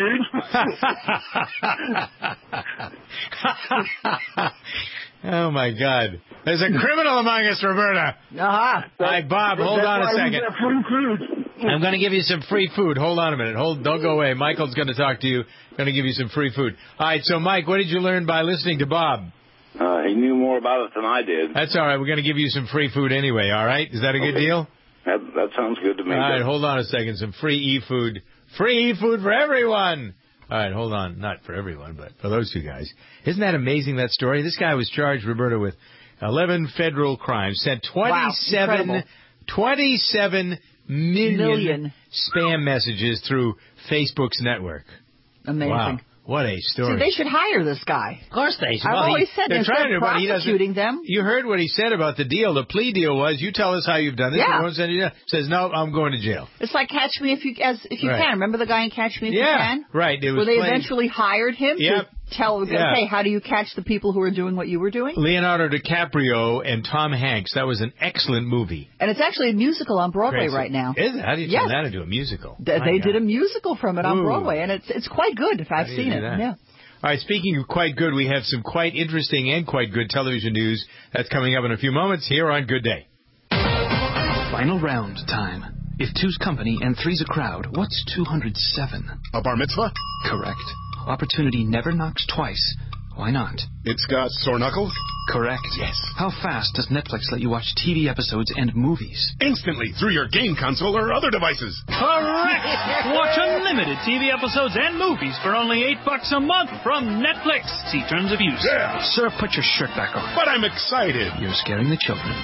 dude. Oh, my God. There's a criminal among us, Roberta. Uh-huh. All right, Bob, hold on a second. I'm going to give you some free food. Hold on a minute. Hold, don't go away. Michael's going to talk to you. Going to give you some free food. All right, so, Mike, what did you learn by listening to Bob? Uh, he knew more about it than I did. That's all right. We're going to give you some free food anyway, all right? Is that a okay. good deal? That, that sounds good to me. All right, hold on a second. Some free e-food. Free e-food for everyone. All right, hold on. Not for everyone, but for those two guys. Isn't that amazing, that story? This guy was charged, Roberta, with eleven federal crimes, sent twenty-seven, wow, twenty-seven million, million spam messages through Facebook's network. Amazing. Wow. What a story. So they should hire this guy. Of course they should. I've well, always he, said they're instead trying of to, but he prosecuting them. You heard what he said about the deal. The plea deal was, you tell us how you've done this. Yeah. Everyone said, yeah. Says, no, I'm going to jail. It's like Catch Me If You as if you right. can. Remember the guy in Catch Me If yeah, You Can? Right. It was Where they playing... eventually hired him yep. to tell, yeah. hey, how do you catch the people who are doing what you were doing? Leonardo DiCaprio and Tom Hanks. That was an excellent movie. And it's actually a musical on Broadway Crazy. right now. Is it? How do you yes. turn that into a musical? Th- they God. did a musical from it on Ooh. Broadway, and it's it's quite good if I've seen it. That? Yeah. All right, speaking of quite good, we have some quite interesting and quite good television news. That's coming up in a few moments here on Good Day. Final round time. If two's company and three's a crowd, what's two hundred seven? A bar mitzvah? Correct. Opportunity never knocks twice. Why not? It's got sore knuckles? Correct. Yes. How fast does Netflix let you watch T V episodes and movies? Instantly, through your game console or other devices. Correct! Watch unlimited T V episodes and movies for only eight bucks a month from Netflix. See terms of use. Yeah. Sir, put your shirt back on. But I'm excited. You're scaring the children.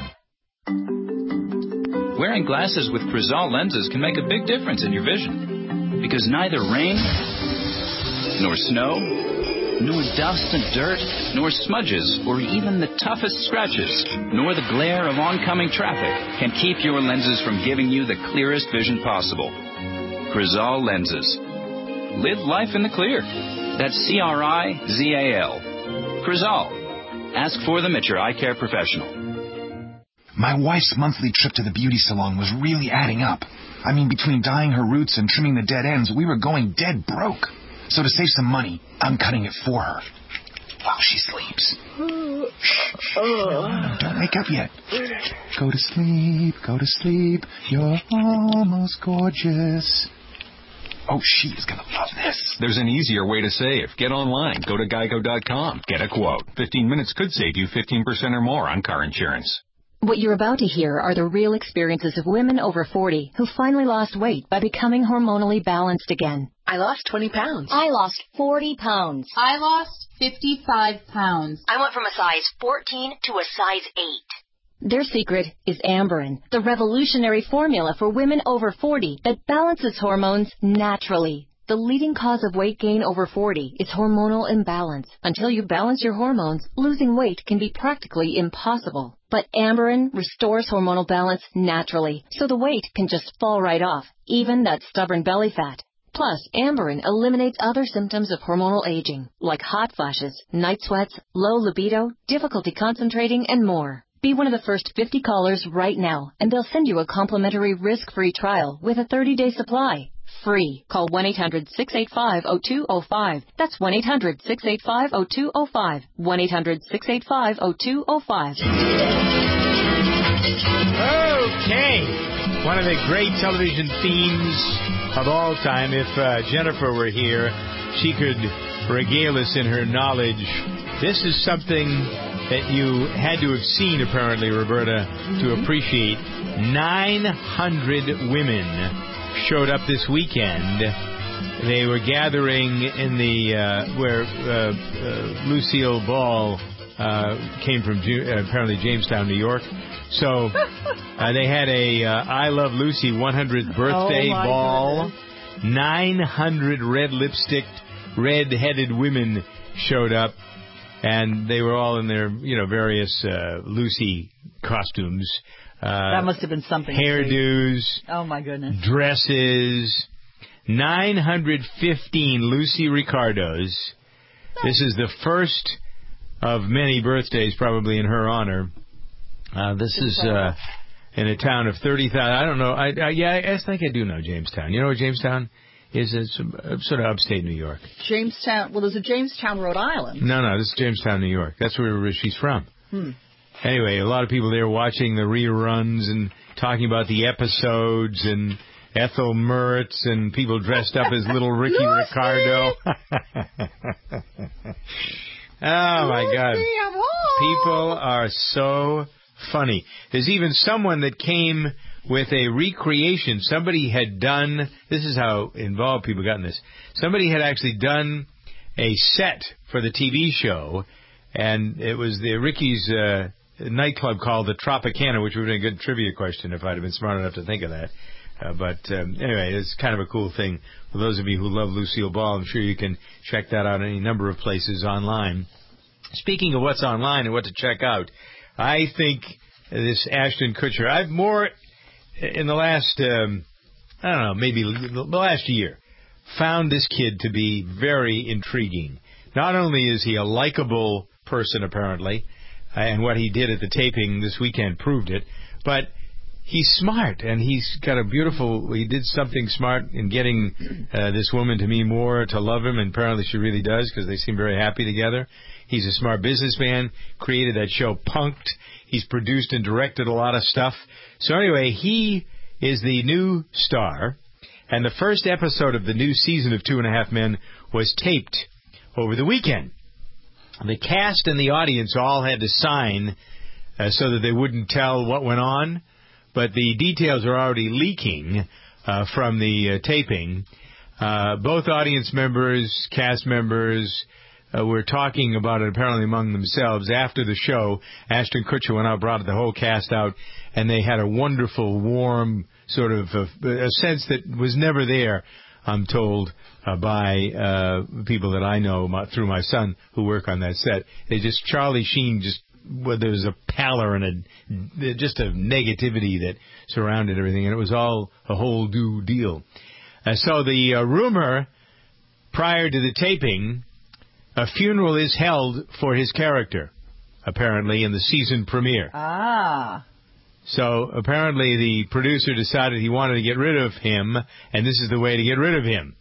Wearing glasses with Crizal lenses can make a big difference in your vision. Because neither rain, nor snow, nor dust and dirt, nor smudges, or even the toughest scratches, nor the glare of oncoming traffic can keep your lenses from giving you the clearest vision possible. Crizal lenses. Live life in the clear. That's C R I Z A L. Crizal. Ask for them at your eye care professional. My wife's monthly trip to the beauty salon was really adding up. I mean, between dyeing her roots and trimming the dead ends, we were going dead broke. So to save some money, I'm cutting it for her while she sleeps. Shh, don't wake up yet. Go to sleep, go to sleep. You're almost gorgeous. Oh, she is going to love this. There's an easier way to save. Get online. Go to geico dot com. Get a quote. fifteen minutes could save you fifteen percent or more on car insurance. What you're about to hear are the real experiences of women over forty who finally lost weight by becoming hormonally balanced again. I lost twenty pounds. I lost forty pounds. I lost fifty-five pounds. I went from a size fourteen to a size eight. Their secret is Amberin, the revolutionary formula for women over forty that balances hormones naturally. The leading cause of weight gain over forty is hormonal imbalance. Until you balance your hormones, losing weight can be practically impossible. But Amberin restores hormonal balance naturally, so the weight can just fall right off, even that stubborn belly fat. Plus, Amberin eliminates other symptoms of hormonal aging, like hot flashes, night sweats, low libido, difficulty concentrating, and more. Be one of the first fifty callers right now, and they'll send you a complimentary risk-free trial with a thirty-day supply. Free. Call one eight hundred six eight five oh two oh five. That's one eight hundred six eight five oh two oh five. one eight hundred six eight five oh two oh five. Okay. One of the great television themes of all time. If uh, Jennifer were here, she could regale us in her knowledge. This is something that you had to have seen, apparently, Roberta, mm-hmm. to appreciate. nine hundred women showed up this weekend. They were gathering in the uh, where uh, uh, Lucille Ball uh, came from, uh, apparently Jamestown, New York. So uh, they had a uh, I Love Lucy one hundredth birthday oh ball. Goodness. nine hundred red lipsticked, red-headed women showed up, and they were all in their, you know, various uh, Lucy costumes. Uh, that must have been something. Hairdos. Oh, my goodness. Dresses. nine hundred fifteen Lucy Ricardos. This is the first of many birthdays, probably in her honor. Uh, this is uh, in a town of thirty thousand. I don't know. I, I, yeah, I think I do know Jamestown. You know where Jamestown is? It's uh, sort of upstate New York. Jamestown. Well, there's a Jamestown, Rhode Island. No, no, this is Jamestown, New York. That's where she's from. Hmm. Anyway, a lot of people there watching the reruns and talking about the episodes and Ethel Mertz and people dressed up as little Ricky Ricardo. Oh, my God. People are so funny. There's even someone that came with a recreation. Somebody had done, this is how involved people got in this. Somebody had actually done a set for the T V show, and it was the Ricky's uh, nightclub called the Tropicana, which would have been a good trivia question if I'd have been smart enough to think of that. Uh, but um, anyway, it's kind of a cool thing. For those of you who love Lucille Ball, I'm sure you can check that out any number of places online. Speaking of what's online and what to check out, I think this Ashton Kutcher, I've more in the last, um, I don't know, maybe the last year, found this kid to be very intriguing. Not only is he a likable person, apparently, and what he did at the taping this weekend proved it, but he's smart, and he's got a beautiful, he did something smart in getting uh, this woman, to me, more to love him, and apparently she really does, because they seem very happy together. He's a smart businessman, created that show Punk'd. He's produced and directed a lot of stuff. So anyway, he is the new star, and the first episode of the new season of Two and a Half Men was taped over the weekend. The cast and the audience all had to sign uh, so that they wouldn't tell what went on, but the details are already leaking uh, from the uh, taping. Uh, both audience members, cast members, uh, were talking about it apparently among themselves. After the show, Ashton Kutcher went out, brought the whole cast out, and they had a wonderful, warm sort of uh, a sense that was never there, I'm told, uh, by uh, people that I know my, through my son who work on that set. They just, Charlie Sheen just, well, there was a pallor and a, just a negativity that surrounded everything, and it was all a whole new deal. Uh, so the uh, rumor prior to the taping, a funeral is held for his character, apparently, in the season premiere. Ah. So apparently the producer decided he wanted to get rid of him, and this is the way to get rid of him.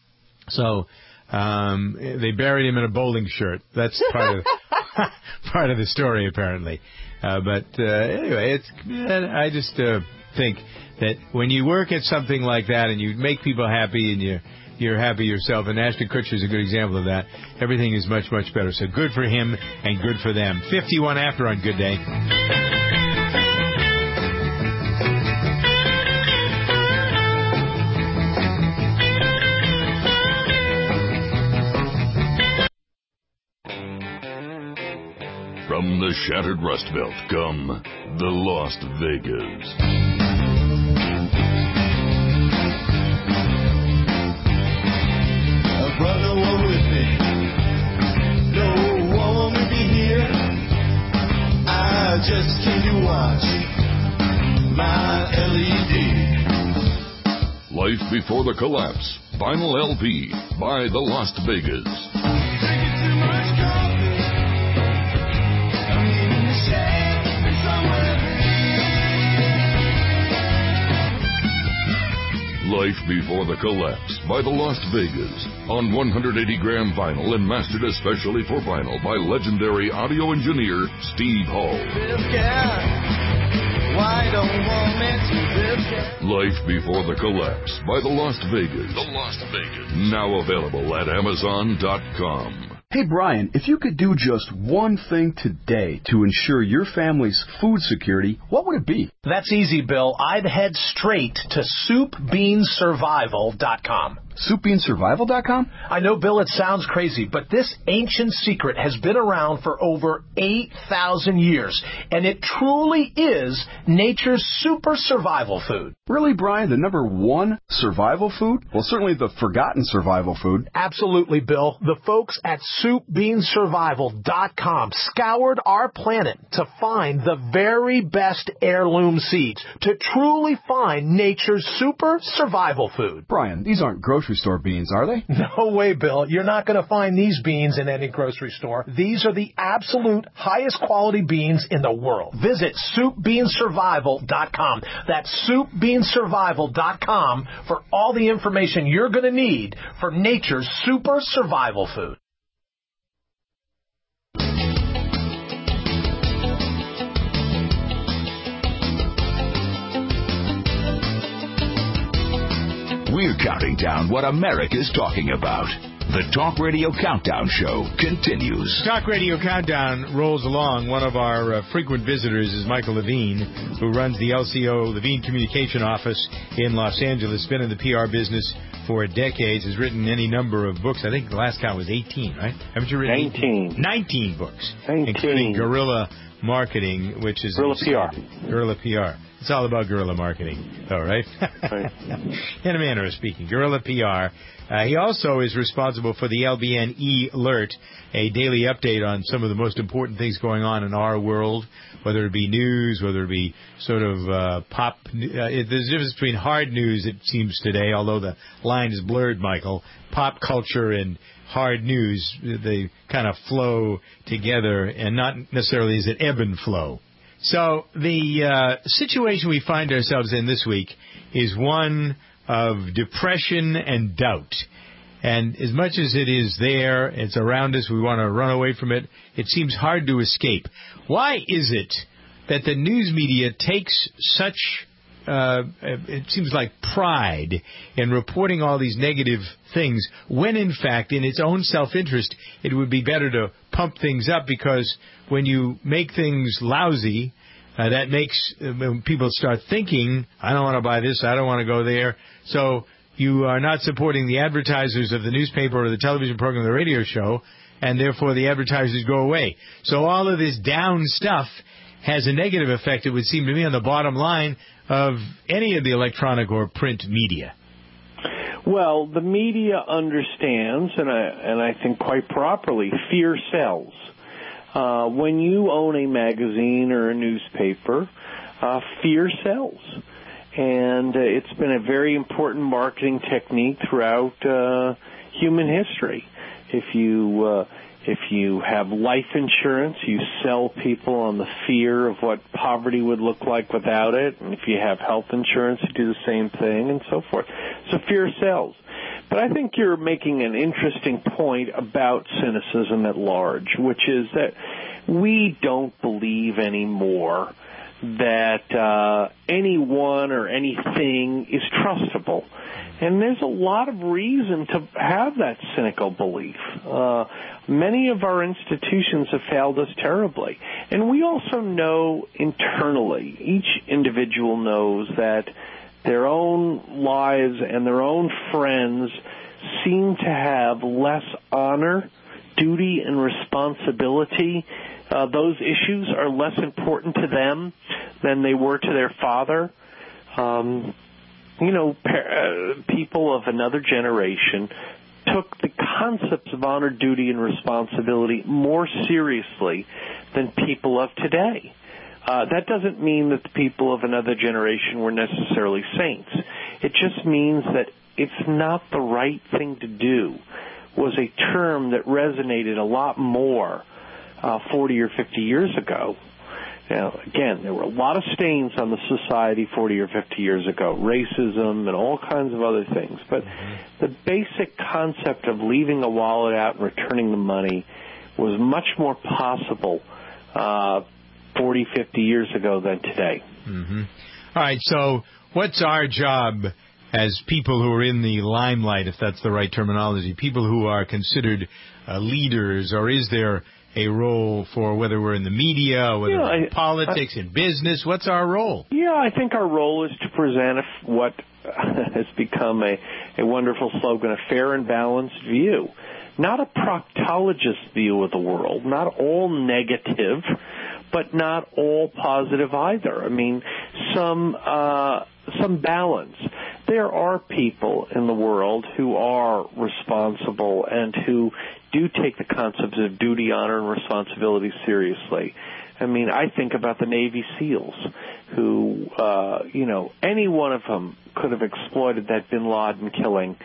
So um, they buried him in a bowling shirt. That's part of part of the story, apparently. Uh, but uh, anyway, it's I just uh, think that when you work at something like that and you make people happy and you you're happy yourself, and Ashton Kutcher is a good example of that, everything is much, much better. So good for him and good for them. fifty-one after on Good Day. From From the shattered Rust Belt come the Lost Vegas. Brother, one with me. No one with me here. I just came to watch my L E D. Life Before the Collapse. Vinyl L P by the Lost Vegas. Drinking too much coffee. I'm in the shade and somewhere Life Before the Collapse by the Lost Vegas on one hundred eighty gram vinyl and mastered especially for vinyl by legendary audio engineer Steve Hall. this guy. Why don't want me to this guy? Life Before the Collapse by the Lost Vegas. The Lost Vegas. Now available at Amazon dot com. Hey, Brian, if you could do just one thing today to ensure your family's food security, what would it be? That's easy, Bill. I'd head straight to soup bean survival dot com. soup bean survival dot com? I know, Bill, it sounds crazy, but this ancient secret has been around for over eight thousand years, and it truly is nature's super survival food. Really, Brian? The number one survival food? Well, certainly the forgotten survival food. Absolutely, Bill. The folks at soup bean survival dot com scoured our planet to find the very best heirloom seeds, to truly find nature's super survival food. Brian, these aren't grocery store beans, are they? No way, Bill. You're not going to find these beans in any grocery store. These are the absolute highest quality beans in the world. Visit soup bean survival dot com. That's soup bean survival dot com for all the information you're going to need for nature's super survival food. We're counting down what America's talking about. The Talk Radio Countdown Show continues. Talk Radio Countdown rolls along. One of our uh, frequent visitors is Michael Levine, who runs the L C O Levine Communication Office in Los Angeles. Been in the P R business for decades. Has written any number of books. I think the last count was eighteen, right? Haven't you written nineteen? nineteen books, nineteen. Including Guerrilla Marketing, which is Guerrilla P R. Guerrilla P R. It's all about guerrilla marketing, though, right? Right. In a manner of speaking, Guerrilla P R. Uh, he also is responsible for the L B N E-Alert, a daily update on some of the most important things going on in our world, whether it be news, whether it be sort of uh, pop. Uh, it, there's a difference between hard news, it seems today, although the line is blurred, Michael. Pop culture and hard news, they kind of flow together, and not necessarily is it ebb and flow. So the uh, situation we find ourselves in this week is one of depression and doubt. And as much as it is there, it's around us, we want to run away from it, it seems hard to escape. Why is it that the news media takes such, uh, it seems like pride in reporting all these negative things, when in fact, in its own self-interest, it would be better to pump things up, because when you make things lousy, uh, that makes uh, when people start thinking, I don't want to buy this, I don't want to go there. So you are not supporting the advertisers of the newspaper or the television program or the radio show, and therefore the advertisers go away. So all of this down stuff has a negative effect, it would seem to me, on the bottom line of any of the electronic or print media. Well, the media understands, and I, and I think quite properly, fear sells. Uh, when you own a magazine or a newspaper, uh, fear sells. And uh, it's been a very important marketing technique throughout uh, human history. If you uh, if you have life insurance, you sell people on the fear of what poverty would look like without it. And if you have health insurance, you do the same thing, and so forth. So fear sells. But I think you're making an interesting point about cynicism at large, which is that we don't believe anymore that uh, anyone or anything is trustable. And there's a lot of reason to have that cynical belief. Uh, many of our institutions have failed us terribly. And we also know internally, each individual knows that their own lives and their own friends seem to have less honor duty and responsibility, uh, those issues are less important to them than they were to their father. Um, you know, uh, people of another generation took the concepts of honor, duty, and responsibility more seriously than people of today. Uh, that doesn't mean that the people of another generation were necessarily saints. It just means that it's not the right thing to do was a term that resonated a lot more uh, forty or fifty years ago. Now, again, there were a lot of stains on the society forty or fifty years ago, racism and all kinds of other things. But the basic concept of leaving a wallet out and returning the money was much more possible uh, forty, fifty years ago than today. Mm-hmm. All right, so what's our job as people who are in the limelight, if that's the right terminology, people who are considered uh, leaders, or is there a role for whether we're in the media, whether Yeah, we're in I- politics, I- in business? What's our role? Yeah, I think our role is to present a- what has become a, a wonderful slogan, a fair and balanced view. Not a proctologist view of the world, not all negative, but not all positive either. I mean, some uh, some balance. There are people in the world who are responsible and who do take the concepts of duty, honor, and responsibility seriously. I mean, I think about the Navy SEALs who, uh, you know, any one of them could have exploited that bin Laden killing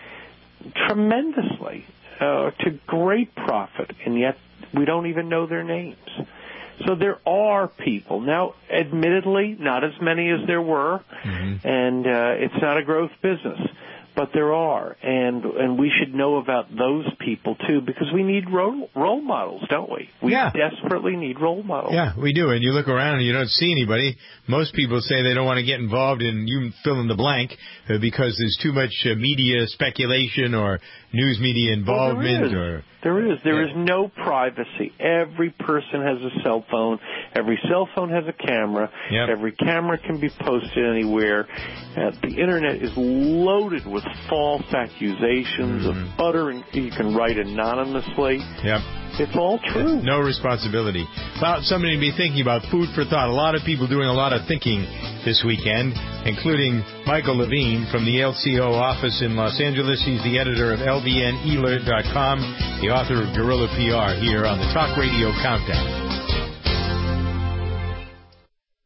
tremendously, uh, to great profit, and yet we don't even know their names. So there are people. Now, admittedly, not as many as there were, mm-hmm. and uh, it's not a growth business, but there are, and and we should know about those people, too, because we need role, role models, don't we? We yeah. desperately need role models. Yeah, we do. And you look around and you don't see anybody. Most people say they don't want to get involved in, you fill in the blank, uh, because there's too much uh, media speculation or news media involvement. Well, there or is. There is. There yeah. is no privacy. Every person has a cell phone. Every cell phone has a camera. Yep. Every camera can be posted anywhere. Uh, the Internet is loaded with false accusations mm-hmm. of uttering. You can write anonymously. Yep. It's all true. No responsibility. Well, somebody to be thinking about. Food for thought. A lot of people doing a lot of thinking this weekend, including Michael Levine from the L C O office in Los Angeles. He's the editor of L V N E alert dot com, the author of Guerrilla P R, here on the Talk Radio Countdown.